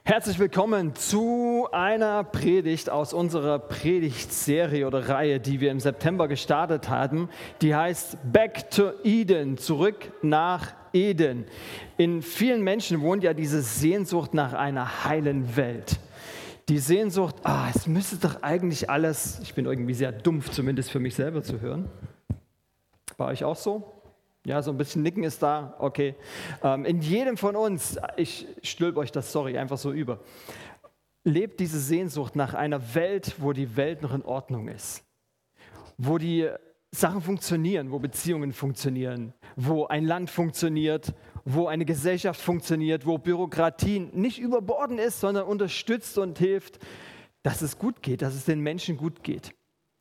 Herzlich willkommen zu einer Predigt aus unserer Predigtserie oder Reihe, die wir im September gestartet haben. Die heißt Back to Eden, zurück nach Eden. In vielen Menschen wohnt ja diese Sehnsucht nach einer heilen Welt. Die Sehnsucht, es müsste doch eigentlich alles, ich bin irgendwie sehr dumpf, zumindest für mich selber zu hören. War euch auch so? Ja, so ein bisschen Nicken ist da, okay. In jedem von uns, ich stülpe euch das, einfach so über, lebt diese Sehnsucht nach einer Welt, wo die Welt noch in Ordnung ist. Wo die Sachen funktionieren, wo Beziehungen funktionieren, wo ein Land funktioniert, wo eine Gesellschaft funktioniert, wo Bürokratie nicht überbordend ist, sondern unterstützt und hilft, dass es gut geht, dass es den Menschen gut geht.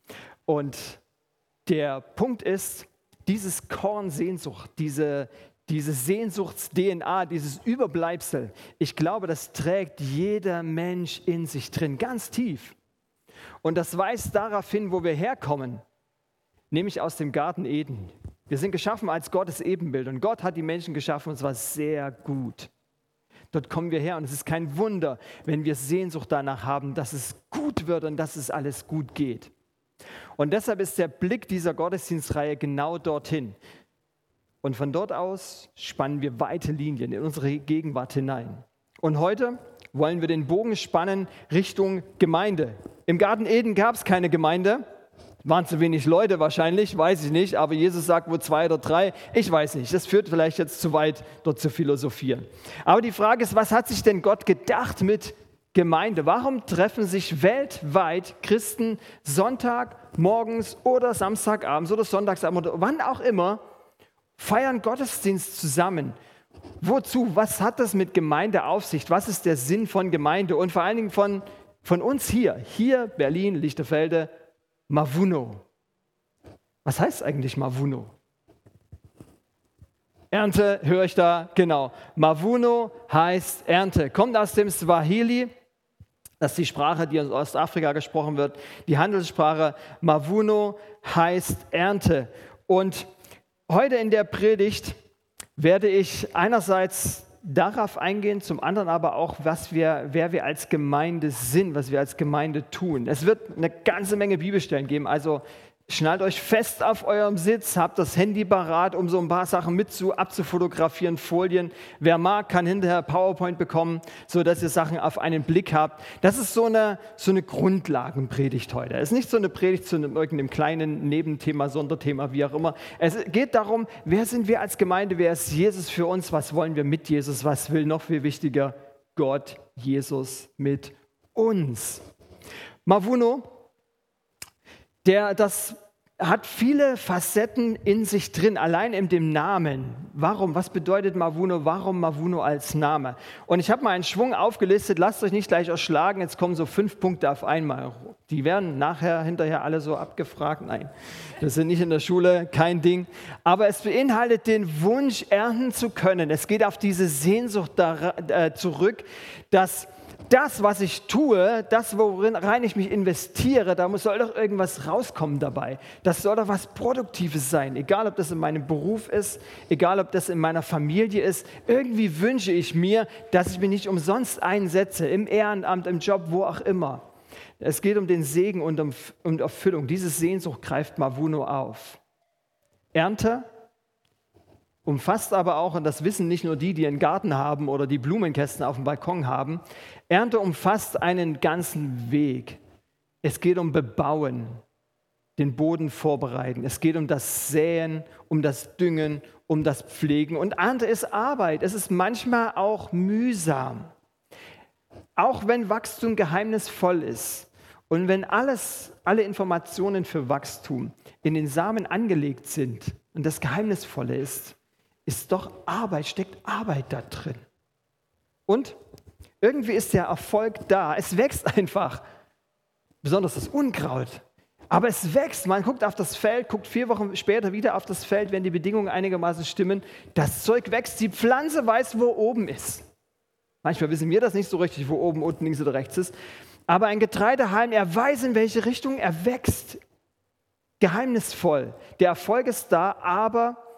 Und der Punkt ist, dieses Korn Sehnsucht, diese Sehnsuchts-DNA, dieses Überbleibsel, ich glaube, das trägt jeder Mensch in sich drin, ganz tief. Und das weist darauf hin, wo wir herkommen, nämlich aus dem Garten Eden. Wir sind geschaffen als Gottes Ebenbild und Gott hat die Menschen geschaffen und es war sehr gut. Dort kommen wir her und es ist kein Wunder, wenn wir Sehnsucht danach haben, dass es gut wird und dass es alles gut geht. Und deshalb ist der Blick dieser Gottesdienstreihe genau dorthin. Und von dort aus spannen wir weite Linien in unsere Gegenwart hinein. Und heute wollen wir den Bogen spannen Richtung Gemeinde. Im Garten Eden gab es keine Gemeinde. Waren zu wenig Leute wahrscheinlich, weiß ich nicht. Aber Jesus sagt, wo 2 oder 3, ich weiß nicht. Das führt vielleicht jetzt zu weit, dort zu philosophieren. Aber die Frage ist, was hat sich denn Gott gedacht mit Gemeinde? Warum treffen sich weltweit Christen Sonntag morgens oder Samstagabends oder Sonntagsabend oder wann auch immer, feiern Gottesdienst zusammen? Wozu? Was hat das mit Gemeinde auf sich? Was ist der Sinn von Gemeinde? Und vor allen Dingen von uns hier Berlin, Lichterfelde, Mavuno. Was heißt eigentlich Mavuno? Ernte, höre ich da, genau. Mavuno heißt Ernte, kommt aus dem Swahili. Das ist die Sprache, die in Ostafrika gesprochen wird. Die Handelssprache Mavuno heißt Ernte. Und heute in der Predigt werde ich einerseits darauf eingehen, zum anderen aber auch, wer wir als Gemeinde sind, was wir als Gemeinde tun. Es wird eine ganze Menge Bibelstellen geben, also schnallt euch fest auf eurem Sitz, habt das Handy parat, um so ein paar Sachen abzufotografieren, Folien. Wer mag, kann hinterher PowerPoint bekommen, sodass ihr Sachen auf einen Blick habt. Das ist so eine Grundlagenpredigt heute. Es ist nicht so eine Predigt zu irgendeinem kleinen Nebenthema, Sonderthema, wie auch immer. Es geht darum, wer sind wir als Gemeinde, wer ist Jesus für uns, was wollen wir mit Jesus, was will noch viel wichtiger, Gott, Jesus mit uns. Mavuno, das hat viele Facetten in sich drin, allein in dem Namen. Warum? Was bedeutet Mavuno? Warum Mavuno als Name? Und ich habe mal einen Schwung aufgelistet, lasst euch nicht gleich erschlagen, jetzt kommen so 5 Punkte auf einmal. Die werden hinterher alle so abgefragt. Nein, das sind nicht in der Schule, kein Ding. Aber es beinhaltet den Wunsch, ernten zu können. Es geht auf diese Sehnsucht zurück, dass das, was ich tue, das, worin ich mich investiere, da soll doch irgendwas rauskommen dabei. Das soll doch was Produktives sein, egal ob das in meinem Beruf ist, egal ob das in meiner Familie ist. Irgendwie wünsche ich mir, dass ich mich nicht umsonst einsetze, im Ehrenamt, im Job, wo auch immer. Es geht um den Segen und um Erfüllung. Diese Sehnsucht greift Mavuno auf. Ernte umfasst aber auch, und das wissen nicht nur die einen Garten haben oder die Blumenkästen auf dem Balkon haben, Ernte umfasst einen ganzen Weg. Es geht um Bebauen, den Boden vorbereiten. Es geht um das Säen, um das Düngen, um das Pflegen. Und Ernte ist Arbeit. Es ist manchmal auch mühsam. Auch wenn Wachstum geheimnisvoll ist und wenn alle Informationen für Wachstum in den Samen angelegt sind und das Geheimnisvolle ist doch Arbeit, steckt Arbeit da drin. Und irgendwie ist der Erfolg da. Es wächst einfach, besonders das Unkraut. Aber es wächst. Man guckt auf das Feld, guckt 4 Wochen später wieder auf das Feld, wenn die Bedingungen einigermaßen stimmen. Das Zeug wächst. Die Pflanze weiß, wo oben ist. Manchmal wissen wir das nicht so richtig, wo oben, unten, links oder rechts ist. Aber ein Getreidehalm, er weiß, in welche Richtung er wächst. Geheimnisvoll. Der Erfolg ist da, aber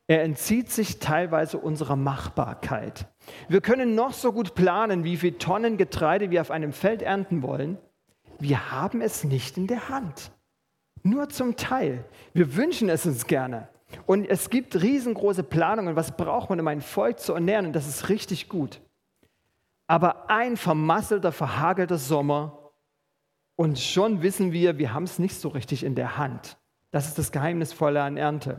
Er entzieht sich teilweise unserer Machbarkeit. Wir können noch so gut planen, wie viele Tonnen Getreide wir auf einem Feld ernten wollen. Wir haben es nicht in der Hand. Nur zum Teil. Wir wünschen es uns gerne. Und es gibt riesengroße Planungen. Was braucht man, um ein Volk zu ernähren? Und das ist richtig gut. Aber ein vermasselter, verhagelter Sommer und schon wissen wir haben es nicht so richtig in der Hand. Das ist das Geheimnisvolle an Ernte.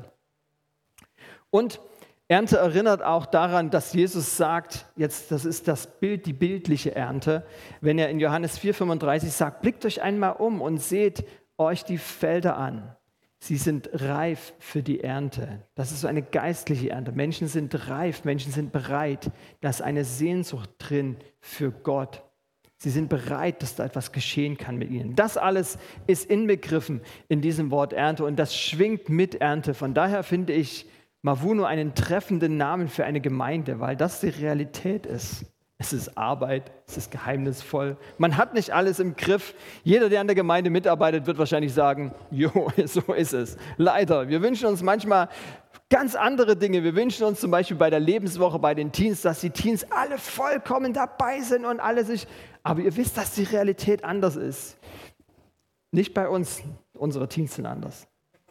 Und Ernte erinnert auch daran, dass Jesus sagt, jetzt das ist das Bild, die bildliche Ernte, wenn er in Johannes 4,35 sagt, blickt euch einmal um und seht euch die Felder an. Sie sind reif für die Ernte. Das ist so eine geistliche Ernte. Menschen sind reif, Menschen sind bereit. Da ist eine Sehnsucht drin für Gott. Sie sind bereit, dass da etwas geschehen kann mit ihnen. Das alles ist inbegriffen in diesem Wort Ernte und das schwingt mit Ernte. Von daher finde ich Mavuno einen treffenden Namen für eine Gemeinde, weil das die Realität ist. Es ist Arbeit, es ist geheimnisvoll. Man hat nicht alles im Griff. Jeder, der an der Gemeinde mitarbeitet, wird wahrscheinlich sagen, jo, so ist es. Leider, wir wünschen uns manchmal ganz andere Dinge. Wir wünschen uns zum Beispiel bei der Lebenswoche, bei den Teens, dass die Teens alle vollkommen dabei sind und alle sich... Aber ihr wisst, dass die Realität anders ist. Nicht bei uns, unsere Teens sind anders.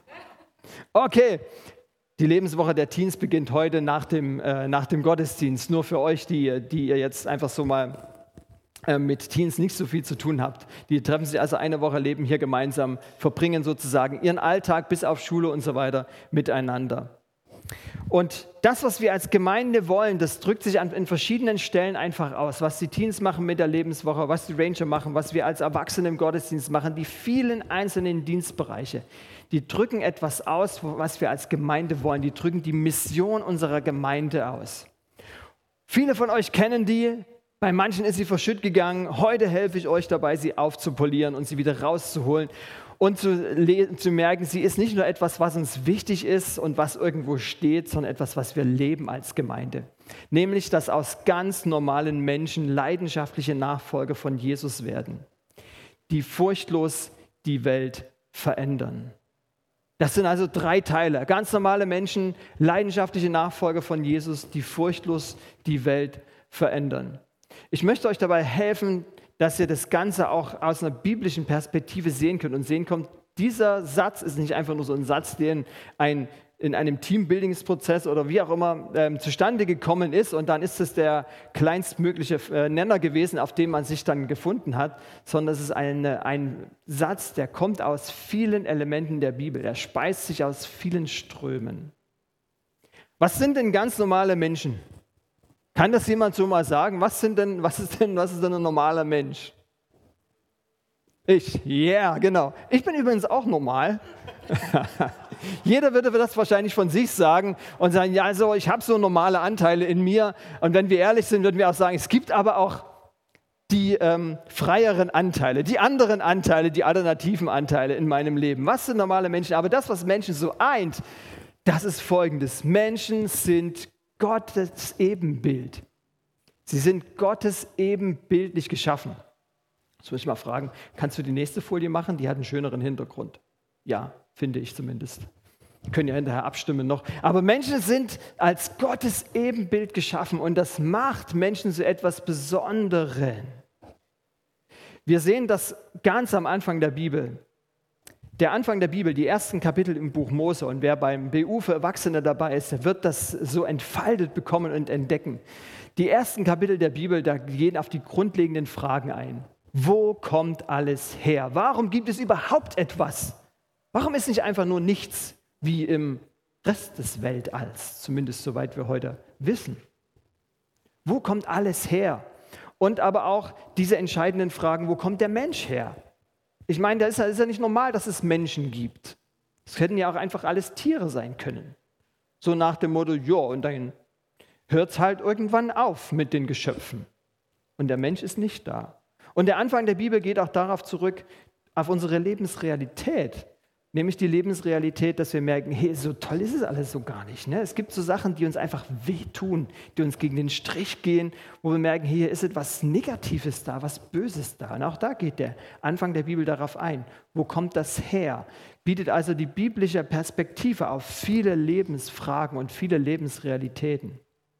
Okay. Die Lebenswoche der Teens beginnt heute nach dem Gottesdienst. Nur für euch, die ihr jetzt einfach so mal mit Teens nicht so viel zu tun habt. Die treffen sich also eine Woche, leben hier gemeinsam, verbringen sozusagen ihren Alltag bis auf Schule und so weiter miteinander. Und das, was wir als Gemeinde wollen, das drückt sich in verschiedenen Stellen einfach aus. Was die Teens machen mit der Lebenswoche, was die Ranger machen, was wir als Erwachsene im Gottesdienst machen, die vielen einzelnen Dienstbereiche, die drücken etwas aus, was wir als Gemeinde wollen. Die drücken die Mission unserer Gemeinde aus. Viele von euch kennen die, bei manchen ist sie verschütt gegangen. Heute helfe ich euch dabei, sie aufzupolieren und sie wieder rauszuholen. Und zu merken, sie ist nicht nur etwas, was uns wichtig ist und was irgendwo steht, sondern etwas, was wir leben als Gemeinde. Nämlich, dass aus ganz normalen Menschen leidenschaftliche Nachfolger von Jesus werden, die furchtlos die Welt verändern. Das sind also 3 Teile. Ganz normale Menschen, leidenschaftliche Nachfolger von Jesus, die furchtlos die Welt verändern. Ich möchte euch dabei helfen, dass ihr das Ganze auch aus einer biblischen Perspektive sehen könnt und sehen könnt, dieser Satz ist nicht einfach nur so ein Satz, der in einem Teambuildingsprozess oder wie auch immer zustande gekommen ist und dann ist es der kleinstmögliche Nenner gewesen, auf dem man sich dann gefunden hat, sondern es ist ein Satz, der kommt aus vielen Elementen der Bibel, der speist sich aus vielen Strömen. Was sind denn ganz normale Menschen? Kann das jemand so mal sagen? Was ist denn ein normaler Mensch? Ich, genau. Ich bin übrigens auch normal. Jeder würde das wahrscheinlich von sich sagen und sagen, ja, also ich habe so normale Anteile in mir. Und wenn wir ehrlich sind, würden wir auch sagen, es gibt aber auch die freieren Anteile, die anderen Anteile, die alternativen Anteile in meinem Leben. Was sind normale Menschen? Aber das, was Menschen so eint, das ist Folgendes. Menschen sind Gottes Ebenbild. Sie sind Gottes ebenbildlich geschaffen. Jetzt muss ich mal fragen, kannst du die nächste Folie machen? Die hat einen schöneren Hintergrund. Ja, finde ich zumindest. Wir können ja hinterher abstimmen noch. Aber Menschen sind als Gottes Ebenbild geschaffen und das macht Menschen zu etwas Besonderem. Wir sehen das ganz am Anfang der Bibel. Der Anfang der Bibel, die ersten Kapitel im Buch Mose und wer beim BU für Erwachsene dabei ist, der wird das so entfaltet bekommen und entdecken. Die ersten Kapitel der Bibel, da gehen auf die grundlegenden Fragen ein. Wo kommt alles her? Warum gibt es überhaupt etwas? Warum ist nicht einfach nur nichts wie im Rest des Weltalls, zumindest soweit wir heute wissen? Wo kommt alles her? Und aber auch diese entscheidenden Fragen, wo kommt der Mensch her? Ich meine, da ist ja nicht normal, dass es Menschen gibt. Es hätten ja auch einfach alles Tiere sein können. So nach dem Motto, ja, und dann hört es halt irgendwann auf mit den Geschöpfen. Und der Mensch ist nicht da. Und der Anfang der Bibel geht auch darauf zurück, auf unsere Lebensrealität. Nämlich die Lebensrealität, dass wir merken, hey, so toll ist es alles so gar nicht. Ne? Es gibt so Sachen, die uns einfach wehtun, die uns gegen den Strich gehen, wo wir merken, hier ist etwas Negatives da, was Böses da. Und auch da geht der Anfang der Bibel darauf ein. Wo kommt das her? Bietet also die biblische Perspektive auf viele Lebensfragen und viele Lebensrealitäten.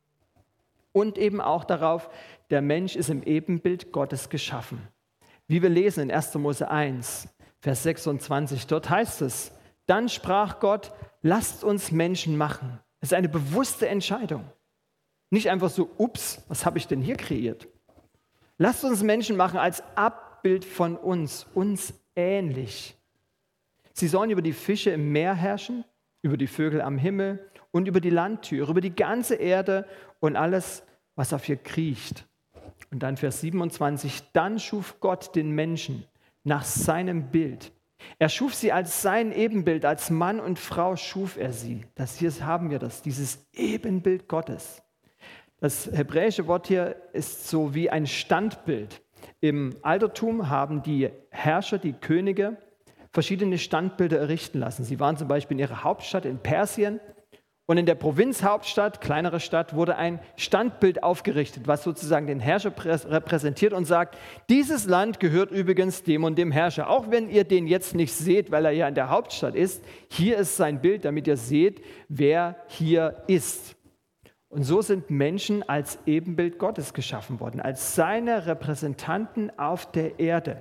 Und eben auch darauf, der Mensch ist im Ebenbild Gottes geschaffen. Wie wir lesen in 1. Mose 1, Vers 26, dort heißt es, dann sprach Gott, lasst uns Menschen machen. Es ist eine bewusste Entscheidung. Nicht einfach so, ups, was habe ich denn hier kreiert? Lasst uns Menschen machen als Abbild von uns ähnlich. Sie sollen über die Fische im Meer herrschen, über die Vögel am Himmel und über die Landtiere, über die ganze Erde und alles, was auf ihr kriecht. Und dann Vers 27, dann schuf Gott den Menschen nach seinem Bild. Er schuf sie als sein Ebenbild, als Mann und Frau schuf er sie. Hier haben wir das, dieses Ebenbild Gottes. Das hebräische Wort hier ist so wie ein Standbild. Im Altertum haben die Herrscher, die Könige, verschiedene Standbilder errichten lassen. Sie waren zum Beispiel in ihrer Hauptstadt in Persien. Und in der Provinzhauptstadt, kleinere Stadt, wurde ein Standbild aufgerichtet, was sozusagen den Herrscher repräsentiert und sagt, dieses Land gehört übrigens dem und dem Herrscher. Auch wenn ihr den jetzt nicht seht, weil er ja in der Hauptstadt ist, hier ist sein Bild, damit ihr seht, wer hier ist. Und so sind Menschen als Ebenbild Gottes geschaffen worden, als seine Repräsentanten auf der Erde,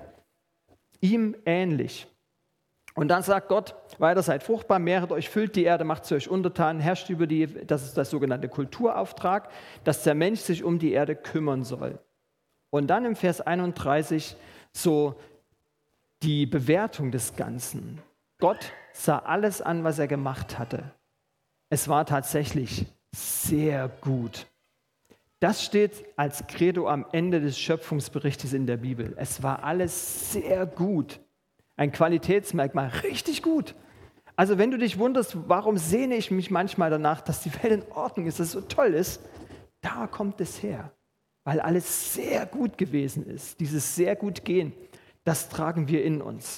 ihm ähnlich. Und dann sagt Gott weiter, seid fruchtbar, mehret euch, füllt die Erde, macht sie euch untertan, herrscht über die, das ist das sogenannte Kulturauftrag, dass der Mensch sich um die Erde kümmern soll. Und dann im Vers 31 so die Bewertung des Ganzen. Gott sah alles an, was er gemacht hatte. Es war tatsächlich sehr gut. Das steht als Credo am Ende des Schöpfungsberichtes in der Bibel. Es war alles sehr gut. Ein Qualitätsmerkmal, richtig gut. Also wenn du dich wunderst, warum sehne ich mich manchmal danach, dass die Welt in Ordnung ist, dass es so toll ist, da kommt es her. Weil alles sehr gut gewesen ist. Dieses sehr gut gehen, das tragen wir in uns.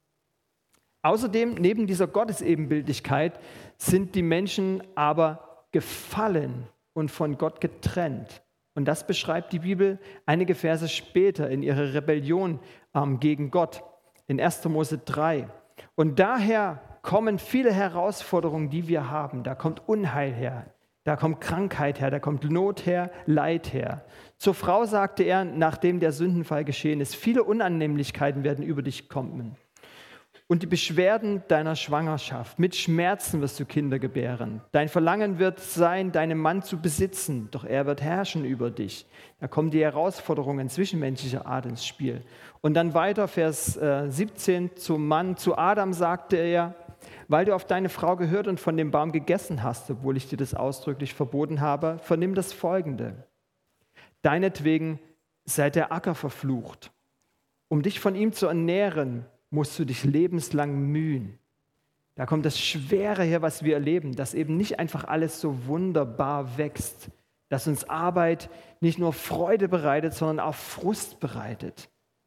Außerdem, neben dieser Gottesebenbildlichkeit, sind die Menschen aber gefallen und von Gott getrennt. Und das beschreibt die Bibel einige Verse später in ihrer Rebellion gegen Gott. In 1. Mose 3. Und daher kommen viele Herausforderungen, die wir haben. Da kommt Unheil her, da kommt Krankheit her, da kommt Not her, Leid her. Zur Frau sagte er, nachdem der Sündenfall geschehen ist, viele Unannehmlichkeiten werden über dich kommen. Und die Beschwerden deiner Schwangerschaft, mit Schmerzen wirst du Kinder gebären. Dein Verlangen wird sein, deinen Mann zu besitzen, doch er wird herrschen über dich. Da kommen die Herausforderungen zwischenmenschlicher Art ins Spiel. Und dann weiter, Vers 17, zum Mann, zu Adam sagte er, weil du auf deine Frau gehört und von dem Baum gegessen hast, obwohl ich dir das ausdrücklich verboten habe, vernimm das Folgende. Deinetwegen sei der Acker verflucht. Um dich von ihm zu ernähren, musst du dich lebenslang mühen. Da kommt das Schwere her, was wir erleben, dass eben nicht einfach alles so wunderbar wächst, dass uns Arbeit nicht nur Freude bereitet, sondern auch Frust bereitet.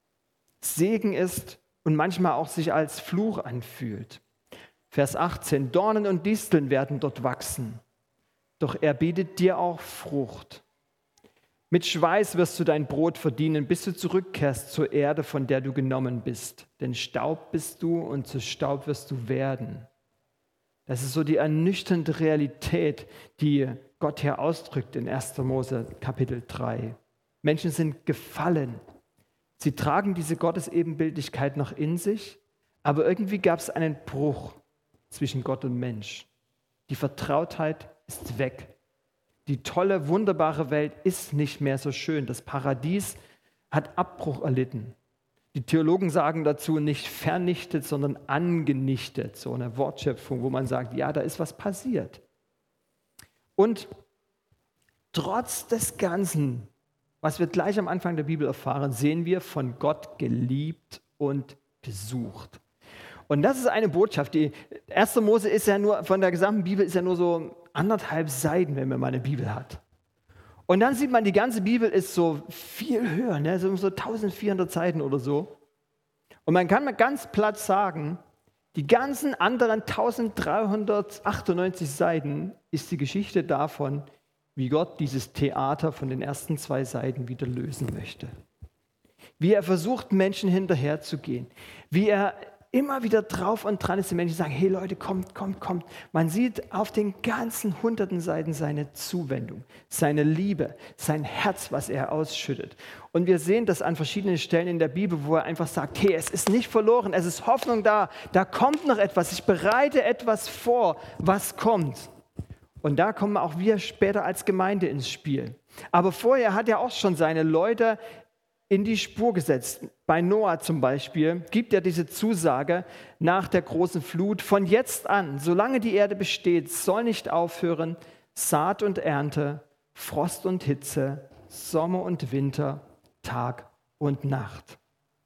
Segen ist und manchmal auch sich als Fluch anfühlt. Vers 18, Dornen und Disteln werden dort wachsen, doch er bietet dir auch Frucht. Mit Schweiß wirst du dein Brot verdienen, bis du zurückkehrst zur Erde, von der du genommen bist. Denn Staub bist du und zu Staub wirst du werden. Das ist so die ernüchternde Realität, die Gott hier ausdrückt in 1. Mose Kapitel 3. Menschen sind gefallen. Sie tragen diese Gottesebenbildlichkeit noch in sich, aber irgendwie gab es einen Bruch zwischen Gott und Mensch. Die Vertrautheit ist weg. Die tolle, wunderbare Welt ist nicht mehr so schön. Das Paradies hat Abbruch erlitten. Die Theologen sagen dazu nicht vernichtet, sondern angenichtet. So eine Wortschöpfung, wo man sagt, ja, da ist was passiert. Und trotz des Ganzen, was wir gleich am Anfang der Bibel erfahren, sehen wir von Gott geliebt und gesucht. Und das ist eine Botschaft. Die 1. Mose ist ja nur, von der gesamten Bibel ist ja nur so 1,5 Seiten, wenn man mal eine Bibel hat. Und dann sieht man, die ganze Bibel ist so viel höher, ne? So 1400 Seiten oder so. Und man kann mal ganz platt sagen, Die ganzen anderen 1398 Seiten ist die Geschichte davon, wie Gott dieses Theater von den ersten 2 Seiten wieder lösen möchte. Wie er versucht, Menschen hinterherzugehen. Wie er immer wieder drauf und dran ist, die Menschen sagen, hey Leute, kommt, kommt, kommt. Man sieht auf den ganzen 100 Seiten seine Zuwendung, seine Liebe, sein Herz, was er ausschüttet. Und wir sehen das an verschiedenen Stellen in der Bibel, wo er einfach sagt, hey, es ist nicht verloren, es ist Hoffnung da kommt noch etwas, ich bereite etwas vor, was kommt. Und da kommen auch wir später als Gemeinde ins Spiel. Aber vorher hat er auch schon seine Leute in die Spur gesetzt. Bei Noah zum Beispiel gibt er diese Zusage nach der großen Flut: Von jetzt an, solange die Erde besteht, soll nicht aufhören Saat und Ernte, Frost und Hitze, Sommer und Winter, Tag und Nacht.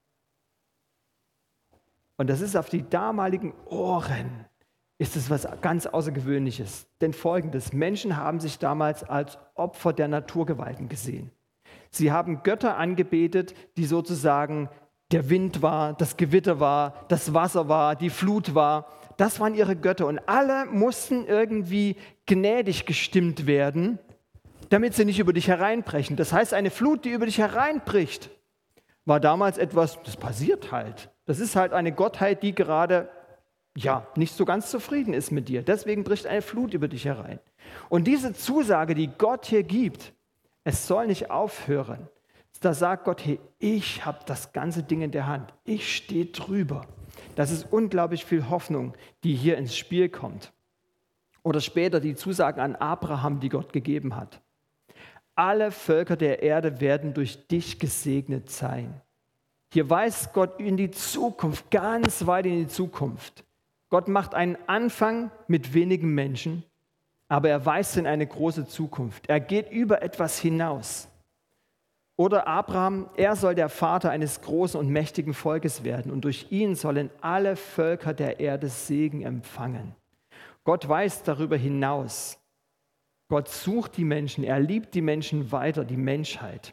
Und das ist auf die damaligen Ohren, ist es was ganz Außergewöhnliches. Denn Folgendes: Menschen haben sich damals als Opfer der Naturgewalten gesehen. Sie haben Götter angebetet, die sozusagen der Wind war, das Gewitter war, das Wasser war, die Flut war. Das waren ihre Götter. Und alle mussten irgendwie gnädig gestimmt werden, damit sie nicht über dich hereinbrechen. Das heißt, eine Flut, die über dich hereinbricht, war damals etwas, das passiert halt. Das ist halt eine Gottheit, die gerade nicht so ganz zufrieden ist mit dir. Deswegen bricht eine Flut über dich herein. Und diese Zusage, die Gott hier gibt, es soll nicht aufhören. Da sagt Gott, hey, ich habe das ganze Ding in der Hand. Ich stehe drüber. Das ist unglaublich viel Hoffnung, die hier ins Spiel kommt. Oder später die Zusagen an Abraham, die Gott gegeben hat. Alle Völker der Erde werden durch dich gesegnet sein. Hier weist Gott in die Zukunft, ganz weit in die Zukunft. Gott macht einen Anfang mit wenigen Menschen, aber er weist in eine große Zukunft. Er geht über etwas hinaus. Oder Abraham, er soll der Vater eines großen und mächtigen Volkes werden und durch ihn sollen alle Völker der Erde Segen empfangen. Gott weist darüber hinaus. Gott sucht die Menschen, er liebt die Menschen weiter, die Menschheit.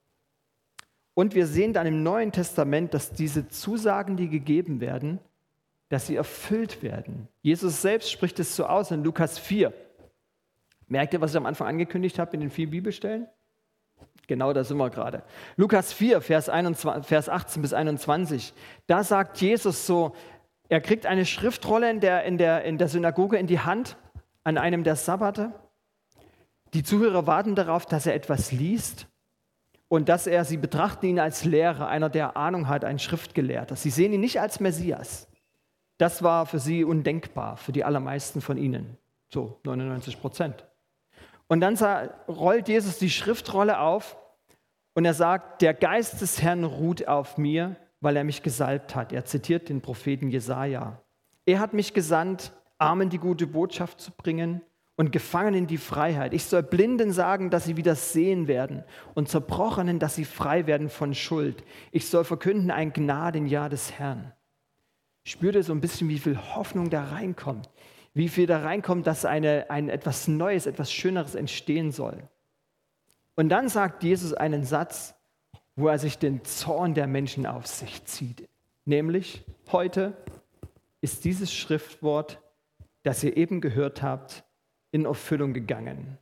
Und wir sehen dann im Neuen Testament, dass diese Zusagen, die gegeben werden, dass sie erfüllt werden. Jesus selbst spricht es so aus in Lukas 4. Merkt ihr, was ich am Anfang angekündigt habe in den 4 Bibelstellen? Genau da sind wir gerade. Lukas 4, Vers 18 bis 21. Da sagt Jesus so, er kriegt eine Schriftrolle in der Synagoge in die Hand an einem der Sabbate. Die Zuhörer warten darauf, dass er etwas liest und sie betrachten ihn als Lehrer, einer, der Ahnung hat, ein Schriftgelehrter. Sie sehen ihn nicht als Messias. Das war für sie undenkbar, für die allermeisten von ihnen, so 99%. Und dann rollt Jesus die Schriftrolle auf und er sagt, der Geist des Herrn ruht auf mir, weil er mich gesalbt hat. Er zitiert den Propheten Jesaja. Er hat mich gesandt, Armen die gute Botschaft zu bringen und Gefangenen die Freiheit. Ich soll Blinden sagen, dass sie wieder sehen werden und Zerbrochenen, dass sie frei werden von Schuld. Ich soll verkünden ein Gnadenjahr des Herrn. Spürt ihr so ein bisschen, wie viel Hoffnung da reinkommt? Wie viel da reinkommt, dass ein etwas Neues, etwas Schöneres entstehen soll. Und dann sagt Jesus einen Satz, wo er sich den Zorn der Menschen auf sich zieht. Nämlich, heute ist dieses Schriftwort, das ihr eben gehört habt, in Erfüllung gegangen.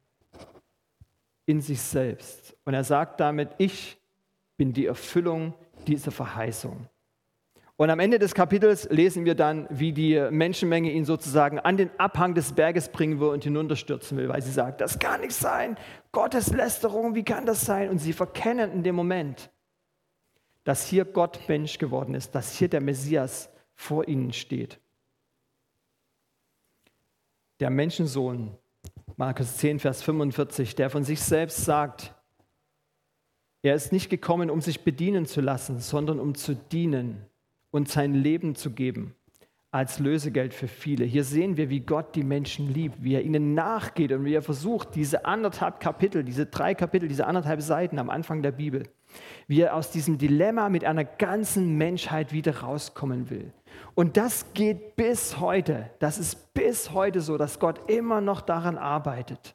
In sich selbst. Und er sagt damit, ich bin die Erfüllung dieser Verheißung. Und am Ende des Kapitels lesen wir dann, wie die Menschenmenge ihn sozusagen an den Abhang des Berges bringen will und hinunterstürzen will, weil sie sagt, das kann nicht sein, Gotteslästerung, wie kann das sein? Und sie verkennen in dem Moment, dass hier Gott Mensch geworden ist, dass hier der Messias vor ihnen steht. Der Menschensohn, Markus 10, Vers 45, der von sich selbst sagt, er ist nicht gekommen, um sich bedienen zu lassen, sondern um zu dienen und sein Leben zu geben als Lösegeld für viele. Hier sehen wir, wie Gott die Menschen liebt, wie er ihnen nachgeht und wie er versucht, diese 1,5 Kapitel, diese 3 Kapitel, diese 1,5 Seiten am Anfang der Bibel, wie er aus diesem Dilemma mit einer ganzen Menschheit wieder rauskommen will. Und das geht bis heute. Das ist bis heute so, dass Gott immer noch daran arbeitet.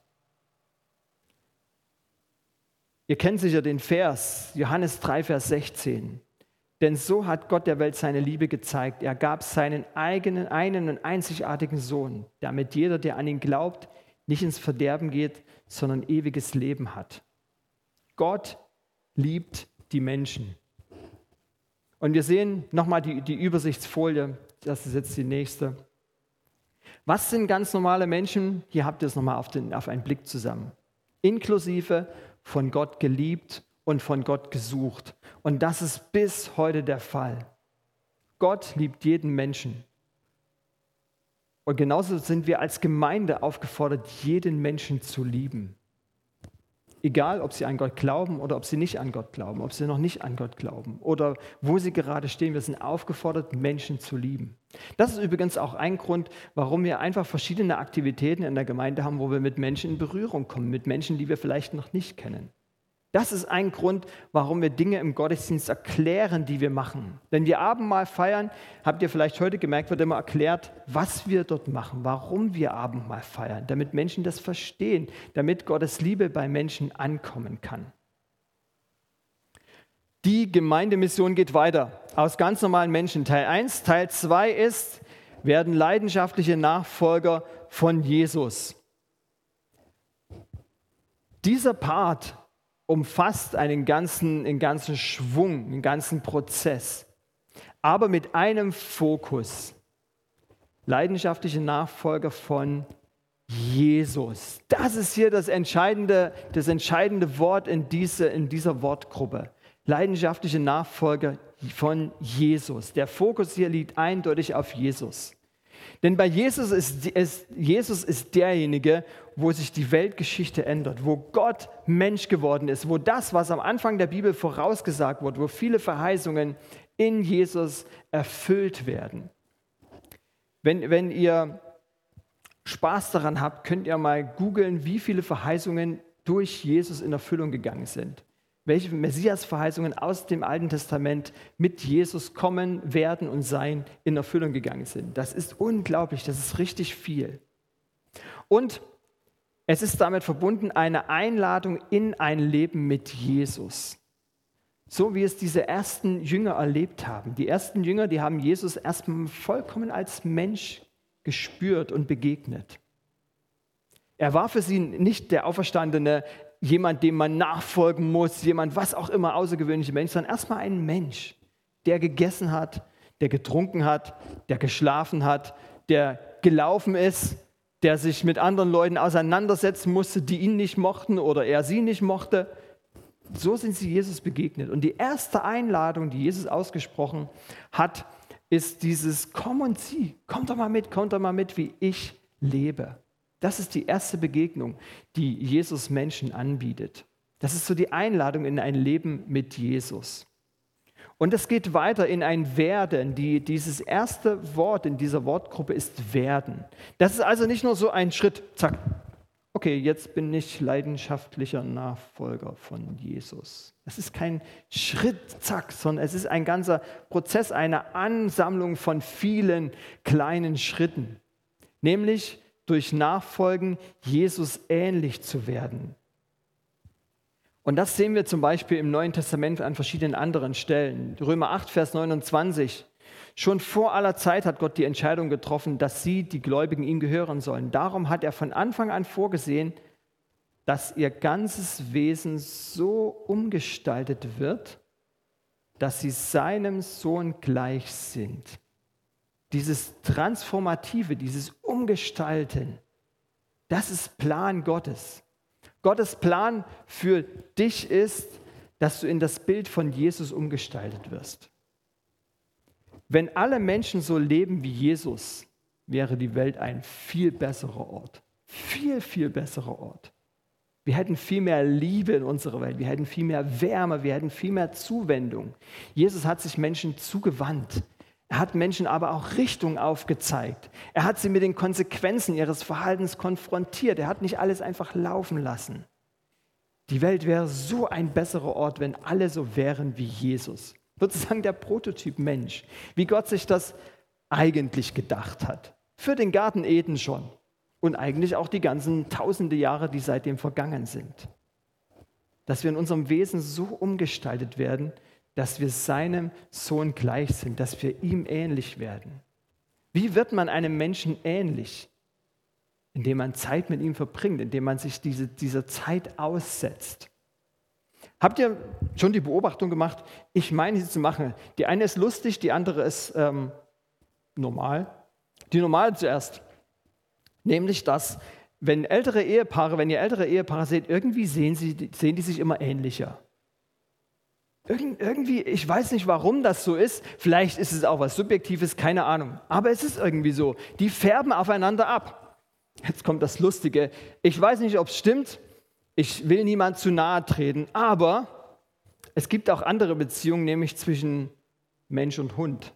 Ihr kennt sicher den Vers, Johannes 3, Vers 16. Denn so hat Gott der Welt seine Liebe gezeigt. Er gab seinen eigenen, einen und einzigartigen Sohn, damit jeder, der an ihn glaubt, nicht ins Verderben geht, sondern ewiges Leben hat. Gott liebt die Menschen. Und wir sehen nochmal die Übersichtsfolie, das ist jetzt die nächste. Was sind ganz normale Menschen? Hier habt ihr es nochmal auf einen Blick zusammen. Inklusive von Gott geliebt und von Gott gesucht. Und das ist bis heute der Fall. Gott liebt jeden Menschen. Und genauso sind wir als Gemeinde aufgefordert, jeden Menschen zu lieben. Egal, ob sie an Gott glauben oder ob sie nicht an Gott glauben, ob sie noch nicht an Gott glauben oder wo sie gerade stehen. Wir sind aufgefordert, Menschen zu lieben. Das ist übrigens auch ein Grund, warum wir einfach verschiedene Aktivitäten in der Gemeinde haben, wo wir mit Menschen in Berührung kommen, mit Menschen, die wir vielleicht noch nicht kennen. Das ist ein Grund, warum wir Dinge im Gottesdienst erklären, die wir machen. Wenn wir Abendmahl feiern, habt ihr vielleicht heute gemerkt, wird immer erklärt, was wir dort machen, warum wir Abendmahl feiern, damit Menschen das verstehen, damit Gottes Liebe bei Menschen ankommen kann. Die Gemeindemission geht weiter, aus ganz normalen Menschen. Teil 1, Teil 2 ist, werden leidenschaftliche Nachfolger von Jesus. Dieser Part umfasst einen ganzen Schwung, einen ganzen Prozess, aber mit einem Fokus. Leidenschaftliche Nachfolger von Jesus. Das ist hier das entscheidende Wort in dieser Wortgruppe. Leidenschaftliche Nachfolger von Jesus. Der Fokus hier liegt eindeutig auf Jesus. Denn bei Jesus ist derjenige, wo sich die Weltgeschichte ändert, wo Gott Mensch geworden ist, wo das, was am Anfang der Bibel vorausgesagt wurde, wo viele Verheißungen in Jesus erfüllt werden. Wenn ihr Spaß daran habt, könnt ihr mal googeln, wie viele Verheißungen durch Jesus in Erfüllung gegangen sind. Welche Messias-Verheißungen aus dem Alten Testament mit Jesus kommen, werden und sein in Erfüllung gegangen sind. Das ist unglaublich, das ist richtig viel. Und es ist damit verbunden eine Einladung in ein Leben mit Jesus. So wie es diese ersten Jünger erlebt haben. Die ersten Jünger, die haben Jesus erstmal vollkommen als Mensch gespürt und begegnet. Er war für sie nicht der Auferstandene, jemand, dem man nachfolgen muss, jemand, was auch immer, außergewöhnliche Mensch, sondern erstmal ein Mensch, der gegessen hat, der getrunken hat, der geschlafen hat, der gelaufen ist, der sich mit anderen Leuten auseinandersetzen musste, die ihn nicht mochten oder er sie nicht mochte. So sind sie Jesus begegnet. Und die erste Einladung, die Jesus ausgesprochen hat, ist dieses: Komm und sieh, kommt doch mal mit, wie ich lebe. Das ist die erste Begegnung, die Jesus Menschen anbietet. Das ist so die Einladung in ein Leben mit Jesus. Und es geht weiter in ein Werden. Dieses erste Wort in dieser Wortgruppe ist Werden. Das ist also nicht nur so ein Schritt, zack, okay, jetzt bin ich leidenschaftlicher Nachfolger von Jesus. Das ist kein Schritt, zack, sondern es ist ein ganzer Prozess, eine Ansammlung von vielen kleinen Schritten. Nämlich durch Nachfolgen Jesus ähnlich zu werden. Und das sehen wir zum Beispiel im Neuen Testament an verschiedenen anderen Stellen. Römer 8, Vers 29. Schon vor aller Zeit hat Gott die Entscheidung getroffen, dass sie, die Gläubigen, ihm gehören sollen. Darum hat er von Anfang an vorgesehen, dass ihr ganzes Wesen so umgestaltet wird, dass sie seinem Sohn gleich sind. Dieses Transformative, dieses Umgestalten, das ist Plan Gottes. Gottes Plan für dich ist, dass du in das Bild von Jesus umgestaltet wirst. Wenn alle Menschen so leben wie Jesus, wäre die Welt ein viel besserer Ort. Viel, viel besserer Ort. Wir hätten viel mehr Liebe in unserer Welt, wir hätten viel mehr Wärme, wir hätten viel mehr Zuwendung. Jesus hat sich Menschen zugewandt. Er hat Menschen aber auch Richtung aufgezeigt. Er hat sie mit den Konsequenzen ihres Verhaltens konfrontiert. Er hat nicht alles einfach laufen lassen. Die Welt wäre so ein besserer Ort, wenn alle so wären wie Jesus. Sozusagen der Prototyp Mensch, wie Gott sich das eigentlich gedacht hat. Für den Garten Eden schon und eigentlich auch die ganzen tausende Jahre, die seitdem vergangen sind. Dass wir in unserem Wesen so umgestaltet werden, dass wir seinem Sohn gleich sind, dass wir ihm ähnlich werden. Wie wird man einem Menschen ähnlich? Indem man Zeit mit ihm verbringt, indem man sich dieser Zeit aussetzt. Habt ihr schon die Beobachtung gemacht? Ich meine sie zu machen. Die eine ist lustig, die andere ist normal. Die normale zuerst. Nämlich, dass wenn ihr ältere Ehepaare seht, irgendwie sehen die sich immer ähnlicher. Irgendwie, ich weiß nicht, warum das so ist. Vielleicht ist es auch was Subjektives, keine Ahnung. Aber es ist irgendwie so. Die färben aufeinander ab. Jetzt kommt das Lustige. Ich weiß nicht, ob es stimmt. Ich will niemand zu nahe treten. Aber es gibt auch andere Beziehungen, nämlich zwischen Mensch und Hund.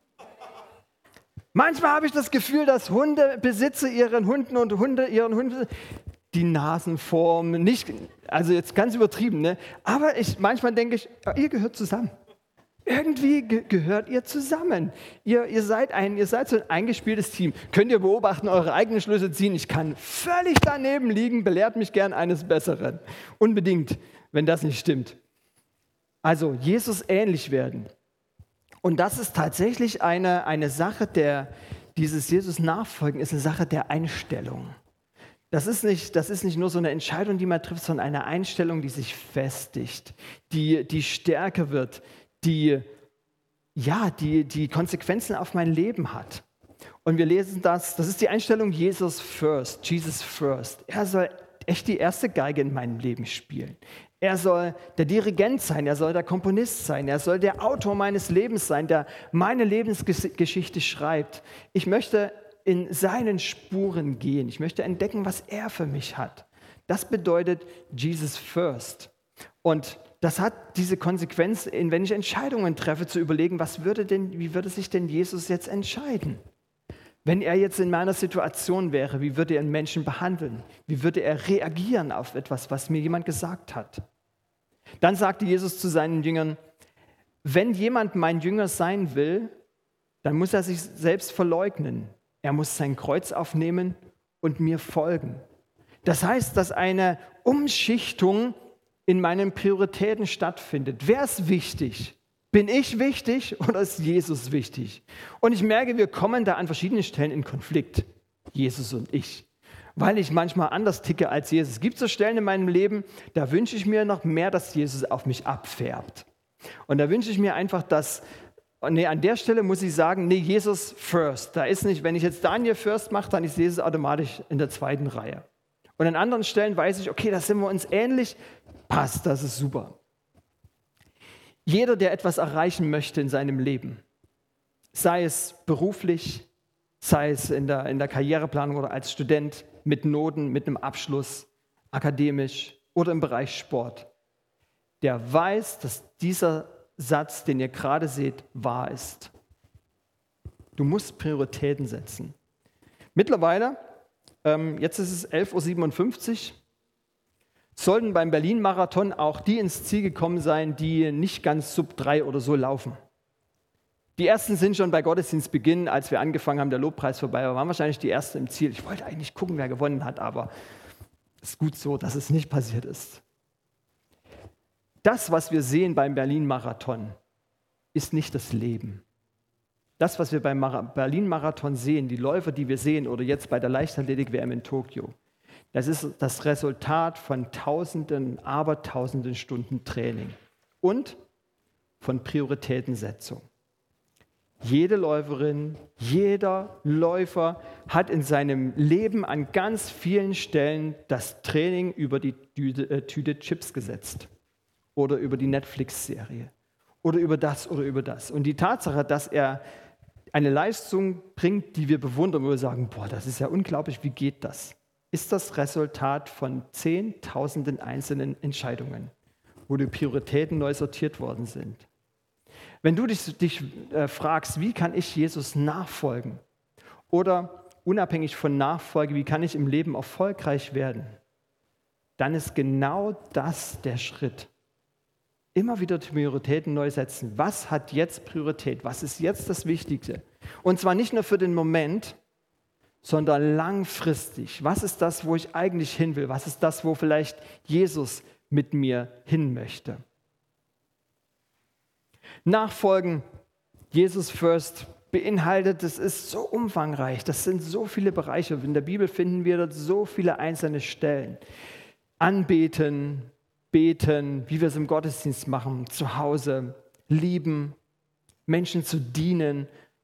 Manchmal habe ich das Gefühl, dass Hundebesitzer ihren Hunden und Hunde ihren Hunden die Nasenform, nicht, also jetzt ganz übertrieben, ne? Aber manchmal denke ich, ihr gehört zusammen. Irgendwie gehört ihr zusammen. Ihr seid so ein eingespieltes Team. Könnt ihr beobachten, eure eigenen Schlüsse ziehen. Ich kann völlig daneben liegen, belehrt mich gern eines Besseren. Unbedingt, wenn das nicht stimmt. Also Jesus ähnlich werden. Und das ist tatsächlich eine Sache dieses Jesus nachfolgen, ist eine Sache der Einstellung. Das ist nicht nur so eine Entscheidung, die man trifft, sondern eine Einstellung, die sich festigt, die stärker wird, die Konsequenzen auf mein Leben hat. Und wir lesen das ist die Einstellung Jesus first. Er soll echt die erste Geige in meinem Leben spielen. Er soll der Dirigent sein, er soll der Komponist sein, er soll der Autor meines Lebens sein, der meine Lebensgeschichte schreibt. Ich möchte in seinen Spuren gehen. Ich möchte entdecken, was er für mich hat. Das bedeutet Jesus first. Und das hat diese Konsequenz, wenn ich Entscheidungen treffe, zu überlegen, wie würde sich denn Jesus jetzt entscheiden? Wenn er jetzt in meiner Situation wäre, wie würde er einen Menschen behandeln? Wie würde er reagieren auf etwas, was mir jemand gesagt hat? Dann sagte Jesus zu seinen Jüngern, wenn jemand mein Jünger sein will, dann muss er sich selbst verleugnen. Er muss sein Kreuz aufnehmen und mir folgen. Das heißt, dass eine Umschichtung in meinen Prioritäten stattfindet. Wer ist wichtig? Bin ich wichtig oder ist Jesus wichtig? Und ich merke, wir kommen da an verschiedenen Stellen in Konflikt, Jesus und ich, weil ich manchmal anders ticke als Jesus. Es gibt so Stellen in meinem Leben, da wünsche ich mir noch mehr, dass Jesus auf mich abfärbt. Und da wünsche ich mir einfach, an der Stelle muss ich sagen, Jesus first. Da ist nicht, wenn ich jetzt Daniel first mache, dann ist Jesus automatisch in der zweiten Reihe. Und an anderen Stellen weiß ich, okay, da sind wir uns ähnlich, passt, das ist super. Jeder, der etwas erreichen möchte in seinem Leben, sei es beruflich, sei es in der Karriereplanung oder als Student, mit Noten, mit einem Abschluss, akademisch oder im Bereich Sport, der weiß, dass dieser Satz, den ihr gerade seht, wahr ist. Du musst Prioritäten setzen. Mittlerweile, jetzt ist es 11:57 Uhr, sollten beim Berlin-Marathon auch die ins Ziel gekommen sein, die nicht ganz sub 3 oder so laufen. Die ersten sind schon bei Gottesdienstbeginn, als wir angefangen haben, der Lobpreis vorbei war, waren wahrscheinlich die ersten im Ziel. Ich wollte eigentlich gucken, wer gewonnen hat, aber es ist gut so, dass es nicht passiert ist. Das, was wir sehen beim Berlin-Marathon, ist nicht das Leben. Das, was wir beim Berlin-Marathon sehen, die Läufer, die wir sehen, oder jetzt bei der Leichtathletik-WM in Tokio, das ist das Resultat von Tausenden, Abertausenden Stunden Training und von Prioritätensetzung. Jede Läuferin, jeder Läufer hat in seinem Leben an ganz vielen Stellen das Training über die Tüte Chips gesetzt oder über die Netflix-Serie oder über das oder über das. Und die Tatsache, dass er eine Leistung bringt, die wir bewundern, wo wir sagen, boah, das ist ja unglaublich, wie geht das? Ist das Resultat von Zehntausenden einzelnen Entscheidungen, wo die Prioritäten neu sortiert worden sind. Wenn du dich fragst, wie kann ich Jesus nachfolgen? Oder unabhängig von Nachfolge, wie kann ich im Leben erfolgreich werden? Dann ist genau das der Schritt. Immer wieder die Prioritäten neu setzen. Was hat jetzt Priorität? Was ist jetzt das Wichtigste? Und zwar nicht nur für den Moment, sondern langfristig. Was ist das, wo ich eigentlich hin will? Was ist das, wo vielleicht Jesus mit mir hin möchte? Nachfolgen, Jesus First, beinhaltet, das ist so umfangreich, das sind so viele Bereiche. In der Bibel finden wir dort so viele einzelne Stellen. Anbeten, beten, wie wir es im Gottesdienst machen, zu Hause, lieben, Menschen zu dienen.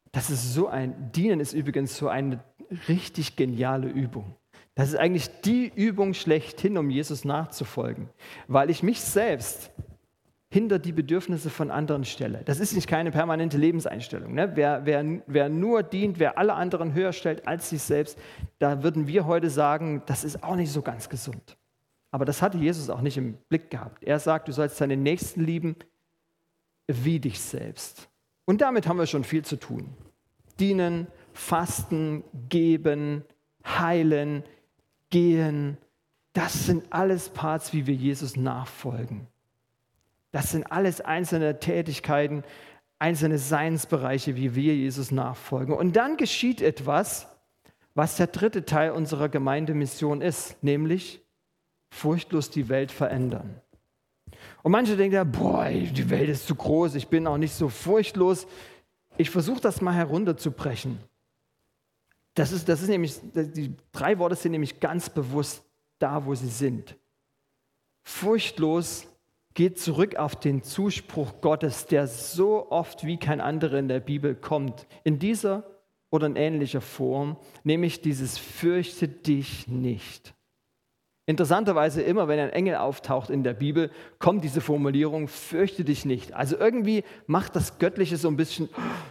Dienen ist übrigens so eine richtig geniale Übung. Das ist eigentlich die Übung schlechthin, um Jesus nachzufolgen, weil ich mich selbst hinter die Bedürfnisse von anderen stelle. Das ist nicht keine permanente Lebenseinstellung. Ne? Wer nur dient, wer alle anderen höher stellt als sich selbst, da würden wir heute sagen, das ist auch nicht so ganz gesund. Aber das hatte Jesus auch nicht im Blick gehabt. Er sagt, du sollst deinen Nächsten lieben wie dich selbst. Und damit haben wir schon viel zu tun. Dienen, fasten, geben, heilen, gehen, das sind alles Parts, wie wir Jesus nachfolgen. Das sind alles einzelne Tätigkeiten, einzelne Seinsbereiche, wie wir Jesus nachfolgen. Und dann geschieht etwas, was der dritte Teil unserer Gemeindemission ist, nämlich furchtlos die Welt verändern. Und manche denken ja, boah, die Welt ist zu groß, ich bin auch nicht so furchtlos. Ich versuche das mal herunterzubrechen. Das ist nämlich, die 3 Worte sind nämlich ganz bewusst da, wo sie sind. Furchtlos geht zurück auf den Zuspruch Gottes, der so oft wie kein anderer in der Bibel kommt, in dieser oder in ähnlicher Form, nämlich dieses Fürchte dich nicht. Interessanterweise immer, wenn ein Engel auftaucht in der Bibel, kommt diese Formulierung, fürchte dich nicht. Also irgendwie macht das Göttliche so ein bisschen,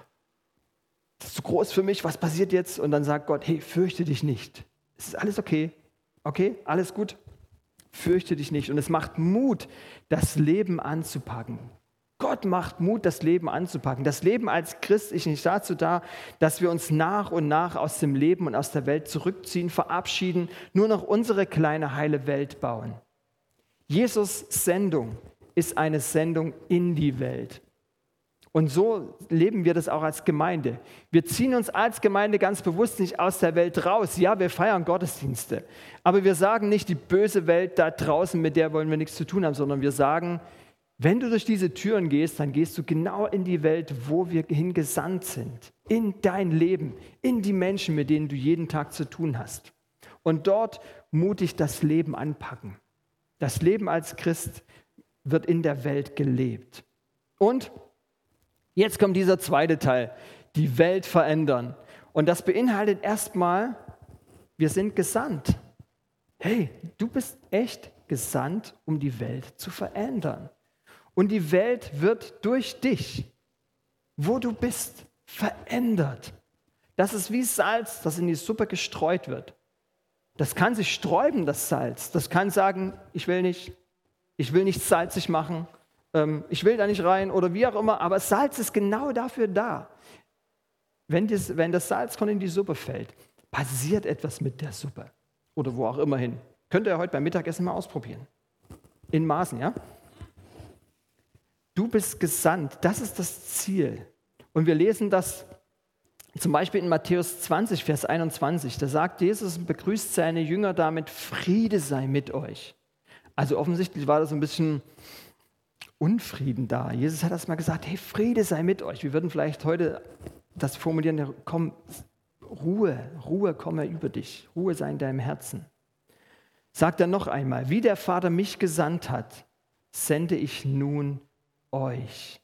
das ist zu groß für mich, was passiert jetzt? Und dann sagt Gott, hey, fürchte dich nicht. Es ist alles okay, alles gut. Fürchte dich nicht. Und es macht Mut, das Leben anzupacken. Gott macht Mut, das Leben anzupacken. Das Leben als Christ ist nicht dazu da, dass wir uns nach und nach aus dem Leben und aus der Welt zurückziehen, verabschieden, nur noch unsere kleine heile Welt bauen. Jesus' Sendung ist eine Sendung in die Welt. Und so leben wir das auch als Gemeinde. Wir ziehen uns als Gemeinde ganz bewusst nicht aus der Welt raus. Ja, wir feiern Gottesdienste. Aber wir sagen nicht, die böse Welt da draußen, mit der wollen wir nichts zu tun haben, sondern wir sagen, wenn du durch diese Türen gehst, dann gehst du genau in die Welt, wo wir hingesandt sind. In dein Leben, in die Menschen, mit denen du jeden Tag zu tun hast. Und dort mutig das Leben anpacken. Das Leben als Christ wird in der Welt gelebt. Und jetzt kommt dieser zweite Teil, die Welt verändern. Und das beinhaltet erstmal, wir sind gesandt. Hey, du bist echt gesandt, um die Welt zu verändern. Und die Welt wird durch dich, wo du bist, verändert. Das ist wie Salz, das in die Suppe gestreut wird. Das kann sich sträuben, das Salz. Das kann sagen, ich will nicht salzig machen. Ich will da nicht rein oder wie auch immer, aber Salz ist genau dafür da. Wenn das Salzkorn in die Suppe fällt, passiert etwas mit der Suppe oder wo auch immer hin. Könnt ihr heute beim Mittagessen mal ausprobieren. In Maßen, ja? Du bist gesandt, das ist das Ziel. Und wir lesen das zum Beispiel in Matthäus 20, Vers 21. Da sagt Jesus und begrüßt seine Jünger damit, Friede sei mit euch. Also offensichtlich war das so ein bisschen Unfrieden da. Jesus hat das mal gesagt, hey, Friede sei mit euch. Wir würden vielleicht heute das formulieren, komm, Ruhe komme über dich. Ruhe sei in deinem Herzen. Sagt er noch einmal, wie der Vater mich gesandt hat, sende ich nun euch.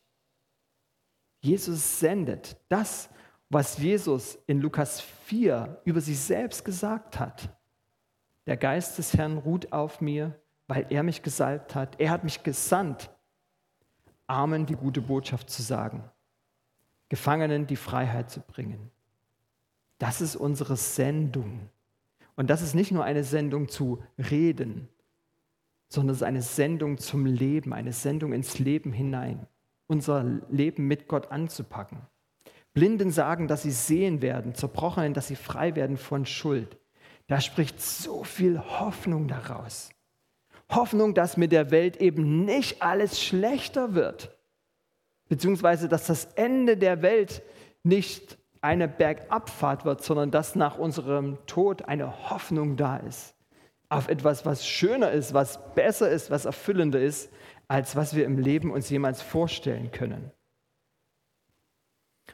Jesus sendet das, was Jesus in Lukas 4 über sich selbst gesagt hat. Der Geist des Herrn ruht auf mir, weil er mich gesalbt hat. Er hat mich gesandt, Armen die gute Botschaft zu sagen, Gefangenen die Freiheit zu bringen. Das ist unsere Sendung. Und das ist nicht nur eine Sendung zu reden, sondern es ist eine Sendung zum Leben, eine Sendung ins Leben hinein, unser Leben mit Gott anzupacken. Blinden sagen, dass sie sehen werden, Zerbrochenen, dass sie frei werden von Schuld. Da spricht so viel Hoffnung daraus. Hoffnung, dass mit der Welt eben nicht alles schlechter wird, beziehungsweise dass das Ende der Welt nicht eine Bergabfahrt wird, sondern dass nach unserem Tod eine Hoffnung da ist. Auf etwas, was schöner ist, was besser ist, was erfüllender ist, als was wir im Leben uns jemals vorstellen können.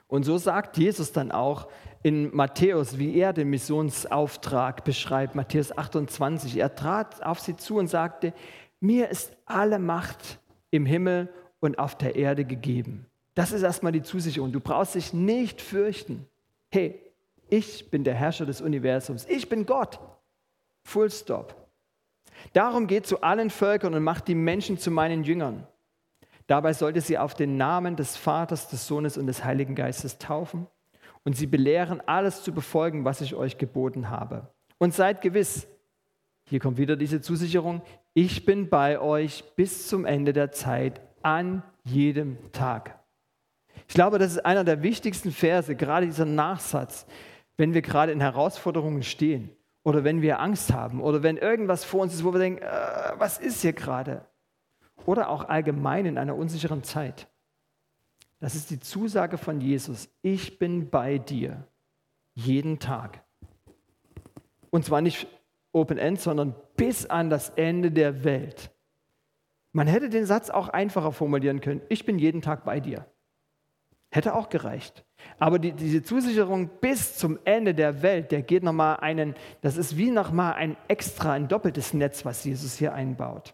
Und so sagt Jesus dann auch in Matthäus, wie er den Missionsauftrag beschreibt, Matthäus 28. Er trat auf sie zu und sagte, mir ist alle Macht im Himmel und auf der Erde gegeben. Das ist erstmal die Zusicherung. Du brauchst dich nicht fürchten. Hey, ich bin der Herrscher des Universums. Ich bin Gott. Full stop. Darum geht zu allen Völkern und macht die Menschen zu meinen Jüngern. Dabei sollt ihr sie auf den Namen des Vaters, des Sohnes und des Heiligen Geistes taufen und sie belehren, alles zu befolgen, was ich euch geboten habe. Und seid gewiss, hier kommt wieder diese Zusicherung, ich bin bei euch bis zum Ende der Zeit an jedem Tag. Ich glaube, das ist einer der wichtigsten Verse, gerade dieser Nachsatz, wenn wir gerade in Herausforderungen stehen oder wenn wir Angst haben oder wenn irgendwas vor uns ist, wo wir denken, was ist hier gerade? Oder auch allgemein in einer unsicheren Zeit. Das ist die Zusage von Jesus. Ich bin bei dir jeden Tag. Und zwar nicht Open End, sondern bis an das Ende der Welt. Man hätte den Satz auch einfacher formulieren können. Ich bin jeden Tag bei dir. Hätte auch gereicht. Aber diese Zusicherung bis zum Ende der Welt, der geht nochmal das ist wie nochmal ein doppeltes Netz, was Jesus hier einbaut.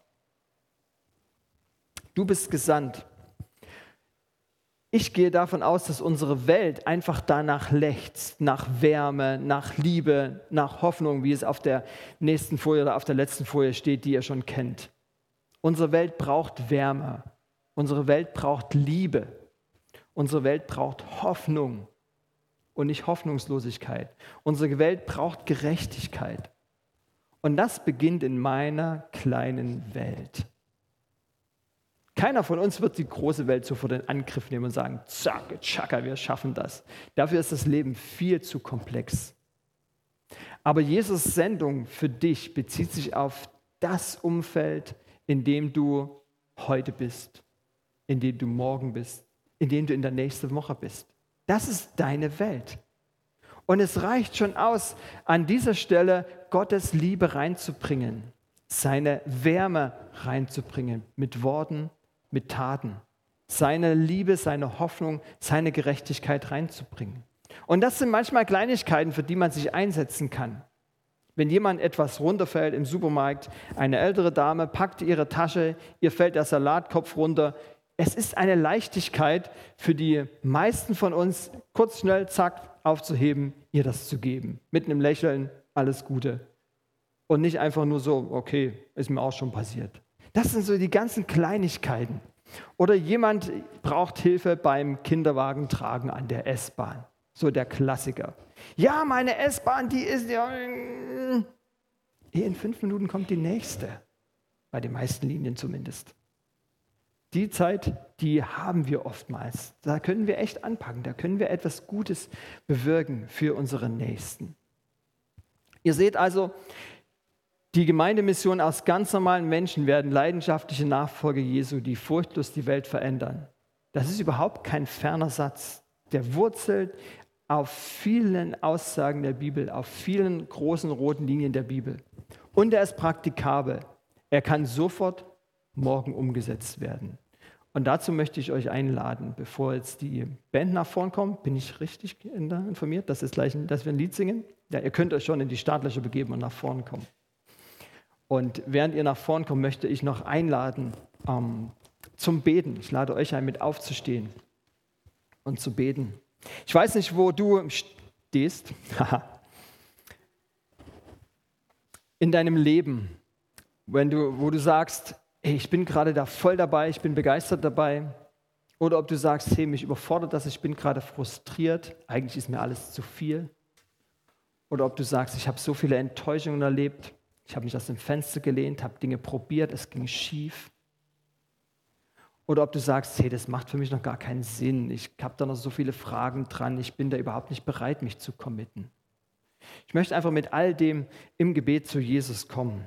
Du bist gesandt. Ich gehe davon aus, dass unsere Welt einfach danach lechzt, nach Wärme, nach Liebe, nach Hoffnung, wie es auf der nächsten Folie oder auf der letzten Folie steht, die ihr schon kennt. Unsere Welt braucht Wärme. Unsere Welt braucht Liebe. Unsere Welt braucht Hoffnung und nicht Hoffnungslosigkeit. Unsere Welt braucht Gerechtigkeit. Und das beginnt in meiner kleinen Welt. Keiner von uns wird die große Welt sofort in Angriff nehmen und sagen, zack, tschakka, wir schaffen das. Dafür ist das Leben viel zu komplex. Aber Jesus' Sendung für dich bezieht sich auf das Umfeld, in dem du heute bist, in dem du morgen bist, in dem du in der nächsten Woche bist. Das ist deine Welt. Und es reicht schon aus, an dieser Stelle Gottes Liebe reinzubringen, seine Wärme reinzubringen, mit Worten, mit Taten, seine Liebe, seine Hoffnung, seine Gerechtigkeit reinzubringen. Und das sind manchmal Kleinigkeiten, für die man sich einsetzen kann. Wenn jemand etwas runterfällt im Supermarkt, eine ältere Dame packt ihre Tasche, ihr fällt der Salatkopf runter. Es ist eine Leichtigkeit für die meisten von uns, kurz, schnell, zack, aufzuheben, ihr das zu geben. Mit einem Lächeln, alles Gute. Und nicht einfach nur so, okay, ist mir auch schon passiert. Das sind so die ganzen Kleinigkeiten. Oder jemand braucht Hilfe beim Kinderwagentragen an der S-Bahn. So der Klassiker. Ja, meine S-Bahn, die ist ja... In 5 Minuten kommt die nächste. Bei den meisten Linien zumindest. Die Zeit, die haben wir oftmals. Da können wir echt anpacken. Da können wir etwas Gutes bewirken für unsere Nächsten. Ihr seht also, die Gemeindemission aus ganz normalen Menschen werden leidenschaftliche Nachfolger Jesu, die furchtlos die Welt verändern. Das ist überhaupt kein ferner Satz. Der wurzelt auf vielen Aussagen der Bibel, auf vielen großen roten Linien der Bibel. Und er ist praktikabel. Er kann sofort morgen umgesetzt werden. Und dazu möchte ich euch einladen, bevor jetzt die Band nach vorn kommt. Bin ich richtig informiert, dass wir ein Lied singen? Ja, ihr könnt euch schon in die Startlöcher begeben und nach vorn kommen. Und während ihr nach vorn kommt, möchte ich noch einladen zum Beten. Ich lade euch ein, mit aufzustehen und zu beten. Ich weiß nicht, wo du stehst in deinem Leben, wo du sagst, hey, ich bin gerade da voll dabei, ich bin begeistert dabei. Oder ob du sagst, hey, mich überfordert das, ich bin gerade frustriert, eigentlich ist mir alles zu viel. Oder ob du sagst, ich habe so viele Enttäuschungen erlebt, ich habe mich aus dem Fenster gelehnt, habe Dinge probiert, es ging schief. Oder ob du sagst, hey, das macht für mich noch gar keinen Sinn, ich habe da noch so viele Fragen dran, ich bin da überhaupt nicht bereit, mich zu committen. Ich möchte einfach mit all dem im Gebet zu Jesus kommen.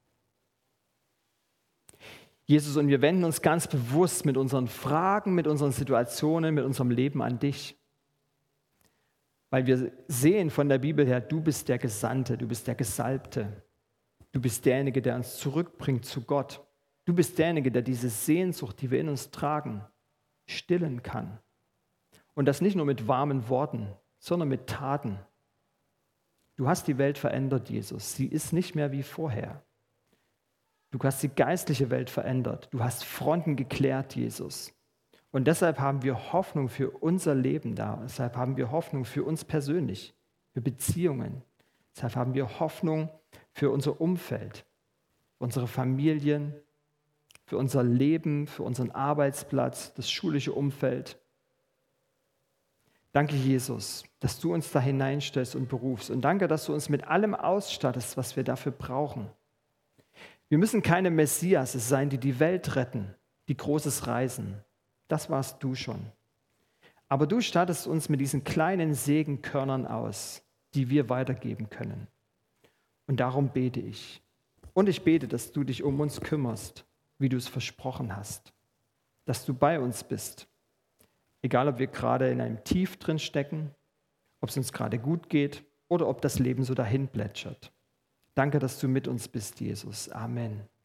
Jesus, und wir wenden uns ganz bewusst mit unseren Fragen, mit unseren Situationen, mit unserem Leben an dich. Weil wir sehen von der Bibel her, du bist der Gesandte, du bist der Gesalbte. Du bist derjenige, der uns zurückbringt zu Gott. Du bist derjenige, der diese Sehnsucht, die wir in uns tragen, stillen kann. Und das nicht nur mit warmen Worten, sondern mit Taten. Du hast die Welt verändert, Jesus. Sie ist nicht mehr wie vorher. Du hast die geistliche Welt verändert. Du hast Fronten geklärt, Jesus. Und deshalb haben wir Hoffnung für unser Leben da. Deshalb haben wir Hoffnung für uns persönlich, für Beziehungen. Deshalb haben wir Hoffnung für unser Umfeld, für unsere Familien, für unser Leben, für unseren Arbeitsplatz, das schulische Umfeld. Danke, Jesus, dass du uns da hineinstellst und berufst. Und danke, dass du uns mit allem ausstattest, was wir dafür brauchen. Wir müssen keine Messias sein, die die Welt retten, die Großes reisen. Das warst du schon. Aber du stattest uns mit diesen kleinen Segenkörnern aus, die wir weitergeben können. Und darum bete ich. Und ich bete, dass du dich um uns kümmerst, wie du es versprochen hast. Dass du bei uns bist. Egal, ob wir gerade in einem Tief drin stecken, ob es uns gerade gut geht oder ob das Leben so dahin plätschert. Danke, dass du mit uns bist, Jesus. Amen.